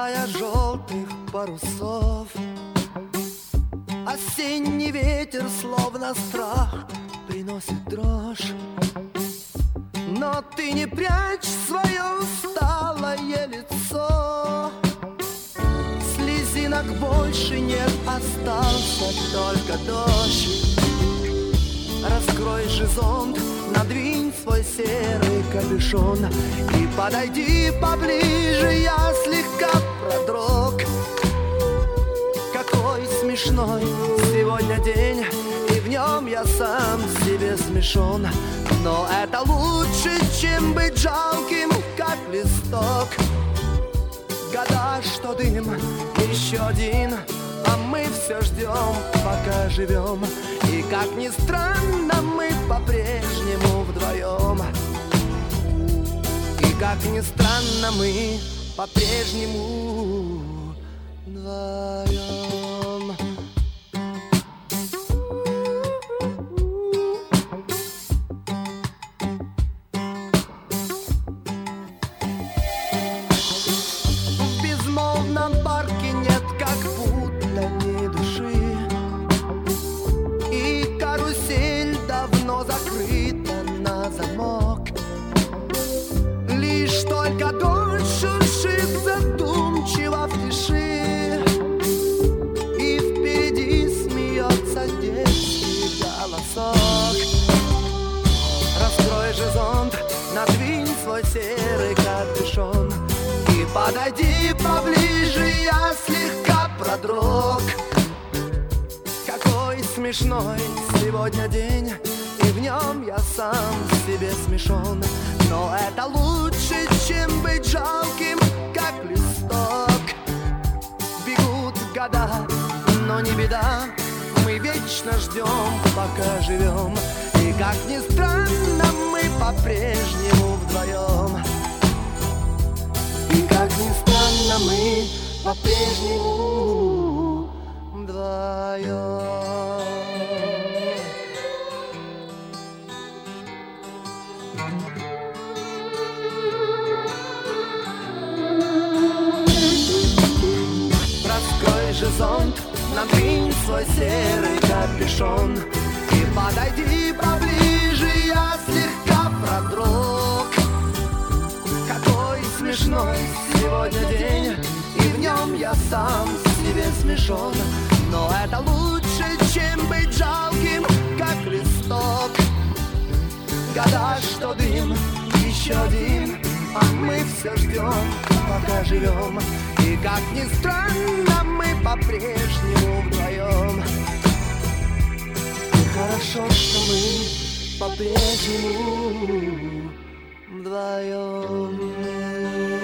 стая желтых парусов. Осенний ветер, словно страх, приносит дрожь. Но ты не прячь свое усталое лицо. Слезинок больше нет, остался только дождь. Раскрой же зонт, надвинь свой серый капюшон и подойди поближе, я слегка продрог. Какой смешной сегодня день, и в нем я сам себе смешон. Но это лучше, чем быть жалким, как листок. Года, что дым, еще один, а мы все ждем, пока живем. И как ни странно, мы по-прежнему вдвоем. И как ни странно, мы по-прежнему вдвоем. В безмолвном парке нет как будто ни души, и карусель давно закрыта на замок. Лишь только дождь шуршит задумчиво в тиши, и впереди смеется детский голосок. Раскрой же зонт, надвинь свой серый капюшон и подойди поближе, я слегка продрог. Какой смешной сегодня день, и в нем я сам себе смешон. Но это лучше, чем быть жалким, как листок. Бегут года, но не беда, мы вечно ждем, пока живем. И как ни странно, мы по-прежнему вдвоем. И как ни странно, мы по-прежнему вдвоем. Раскрой же зонт, надвинь свой серый капюшон и подойди поближе, я слегка продрог. Какой смешной сегодня день, и в нем я сам себе смешон. Но это лучше, чем быть жалким, как листок. Года, что дым, еще дым, а мы все ждем, пока живем. И как ни странно, мы по-прежнему вдвоем. И хорошо, что мы по-прежнему вдвоем.